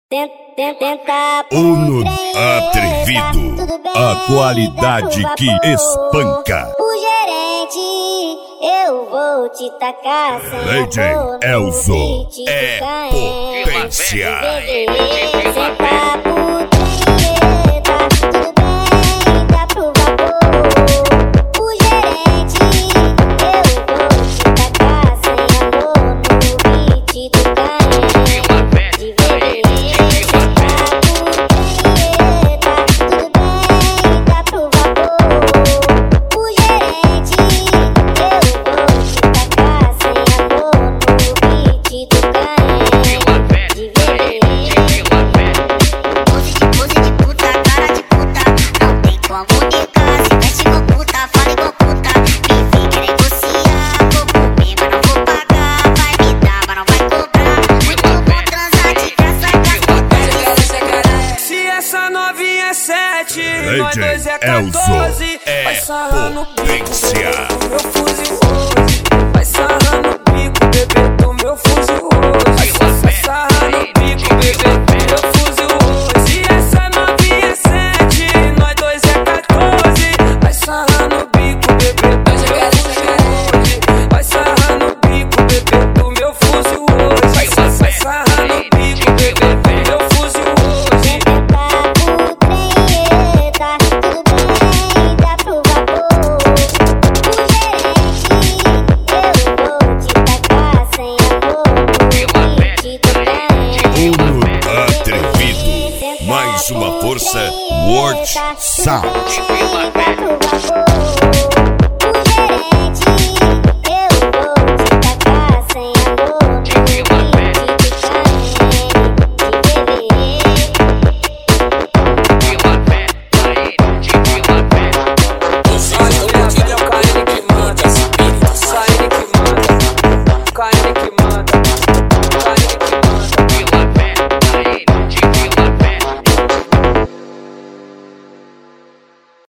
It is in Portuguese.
Uno atrevido, a qualidade que espanca. O gerente, eu vou te tacar sem DJ Elzo é potência. Sem papo, treta, tudo bem, dá pro vapor. O gerente, eu vou te tacar sem amor no beat do Caen. De vermelho, sem papo, treta, tudo bem, dá pro vapor. O gerente, eu vou te tacar sem amor no beat do Caen. De vermelho. Pose de puta, cara de puta, não tem como negar. Se veste igual puta, fala igual puta. Me vem querer negociar, vou comer, mas não vou pagar. Vai me dar, mas não vai cobrar. Muito bom transar de graça com as putas. Se essa novinha é 7, nós DJ dois é Elzo 14. é Vai sarrar no bico, potência. do meu fuzil hoje. Vai sarrar no bico, bebê, do meu fuzil hoje. Vai sarrar no bico, bebê, do meu fuzil hoje. Se essa novinha é 7, nós dois é 14. Vai sarrar no bico, bebê, do meu fuzil hoje. Vai sarrar no bico, bebê, do meu fuzil hoje. Vai sarrar no bico, bebê, do meu fuzil hoje. Sem papo, treta, tudo bem, dá pro vapor. O gerente, eu vou te tacar sem amor no beat do Caen. Uno atrevido, mais uma força World Sound. Dá pro vapor.